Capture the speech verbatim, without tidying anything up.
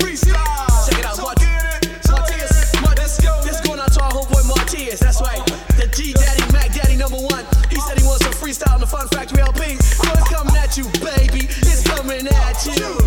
freestyle. Check it out, Mart- Martias. Martias. This going out to our homeboy Martias. That's right. The G Daddy, Mac Daddy number one. He said he wants some freestyle on the Fun Factory L P. So it's coming at you, baby. It's coming at you.